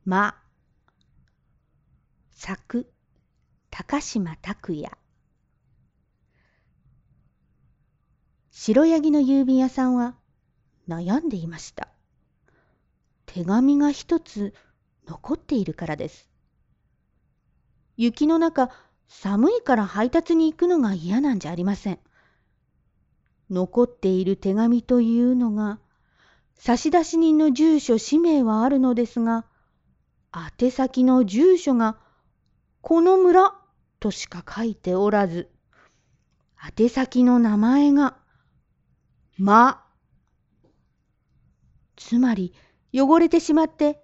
ま、作、高島拓也。白ヤギの郵便屋さんは悩んでいました。手紙が一つ残っているからです。雪の中、寒いから配達に行くのが嫌なんじゃありません。残っている手紙というのが、差出人の住所氏名はあるのですが、宛先の住所がこの村としか書いておらず、宛先の名前がま、つまり汚れてしまって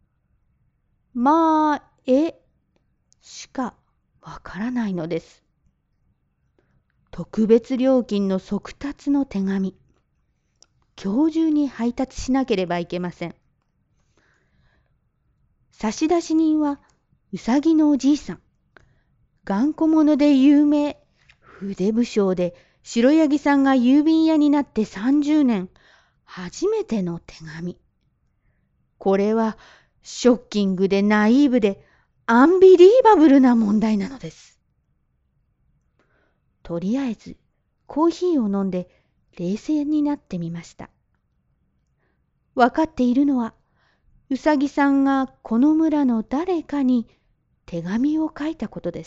まえしかわからないのです。特別料金の速達の手紙、今日中に配達しなければいけません。差出人はうさぎのおじいさん。頑固者で有名、筆不詳で白ヤギさんが郵便屋になって30年、初めての手紙。これはショッキングでナイーブでアンビリーバブルな問題なのです。とりあえずコーヒーを飲んで冷静になってみました。わかっているのは、うさぎさんがこの村の誰かに手紙を書いたことです。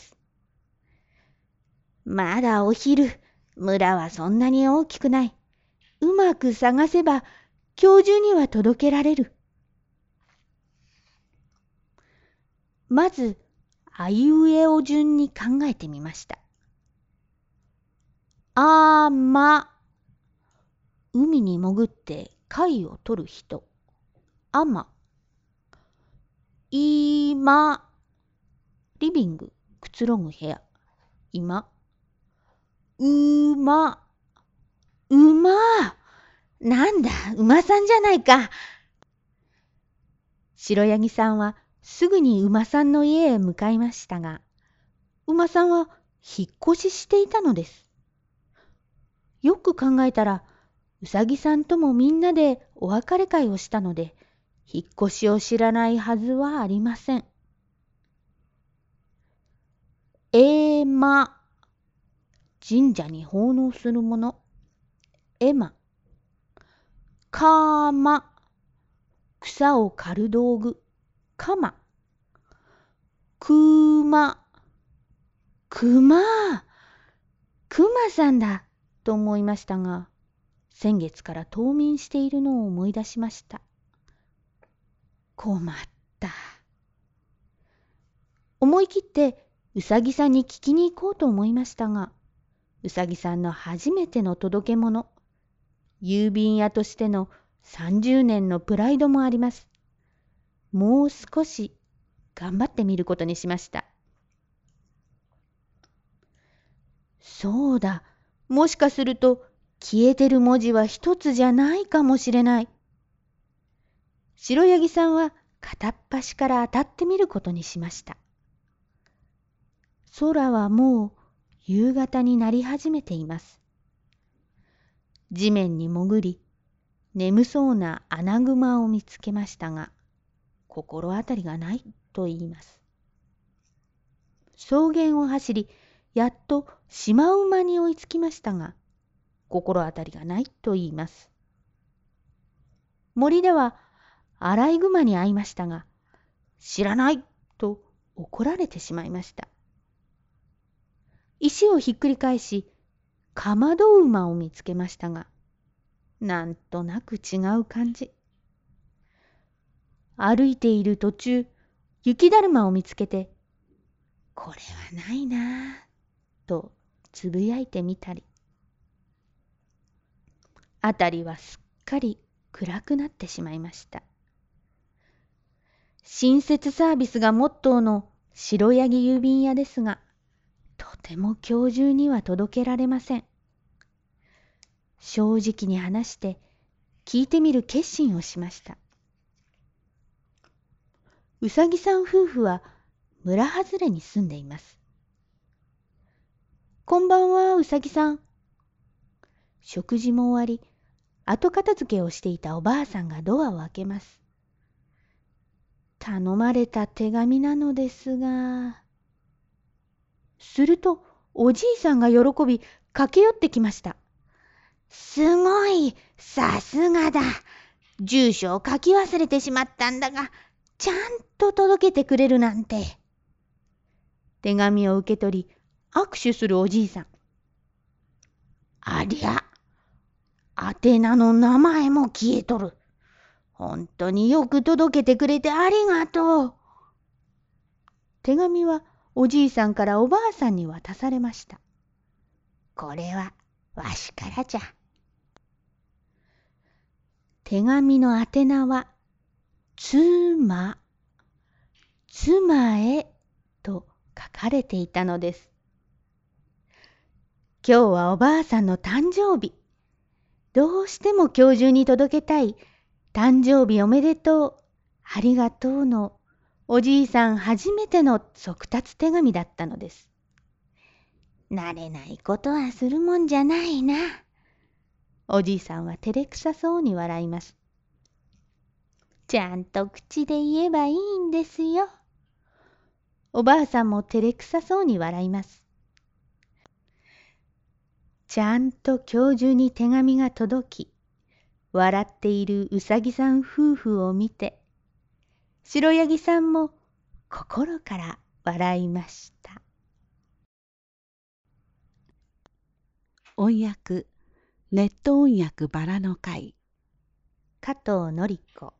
まだお昼、村はそんなに大きくない。うまく探せば今日中には届けられる。まず、あいうえお順に考えてみました。あま、海に潜って貝を取る人。あま。いま、リビング、くつろぐ部屋。今。うま、馬。なんだ、馬さんじゃないか。白ヤギさんはすぐに馬さんの家へ向かいましたが、馬さんは引っ越ししていたのです。よく考えたら、うさぎさんともみんなでお別れ会をしたので、引っ越しを知らないはずはありません。ま、神社に奉納するもの。絵馬。かま、草を刈る道具。かま。くま、くまさんだと思いましたが、先月から冬眠しているのを思い出しました。困った。思い切ってうさぎさんに聞きに行こうと思いましたが、うさぎさんの初めての届け物、郵便屋としての30年のプライドもあります。もう少し頑張ってみることにしました。そうだ、もしかすると消えてる文字は一つじゃないかもしれない。白ヤギさんは片っ端から当たってみることにしました。空はもう夕方になり始めています。地面に潜り、眠そうなアナグマを見つけましたが、心当たりがないと言います。草原を走り、やっとシマウマに追いつきましたが、心当たりがないと言います。森ではアライグマに会いましたが、知らないと怒られてしまいました。石をひっくり返し、かまど馬を見つけましたが、なんとなく違う感じ。歩いている途中、雪だるまを見つけて、これはないなぁ、とつぶやいてみたり。あたりはすっかり暗くなってしまいました。親切サービスがモットーの白ヤギ郵便屋ですが、とても今日中には届けられません。正直に話して聞いてみる決心をしました。うさぎさん夫婦は村外れに住んでいます。こんばんは、うさぎさん。食事も終わり、後片付けをしていたおばあさんがドアを開けます。 頼まれた手紙なのですが。するとおじいさんが喜び駆け寄ってきました。すごい、さすがだ。住所を書き忘れてしまったんだが、ちゃんと届けてくれるなんて。手紙を受け取り、握手するおじいさん。ありゃ、宛名の名前も消えとる。本当によく届けてくれてありがとう。手紙はおじいさんからおばあさんに渡されました。これはわしからじゃ。手紙の宛名は、妻へと書かれていたのです。今日はおばあさんの誕生日。どうしても今日中に届けたい、誕生日おめでとう、ありがとうのおじいさん初めての速達手紙だったのです。慣れないことはするもんじゃないな。おじいさんは照れくさそうに笑います。ちゃんと口で言えばいいんですよ。おばあさんも照れくさそうに笑います。ちゃんと今日中に手紙が届き、笑っているうさぎさん夫婦を見て、白ヤギさんも心から笑いました。 音訳、ネット音訳バラの会。 加藤典子。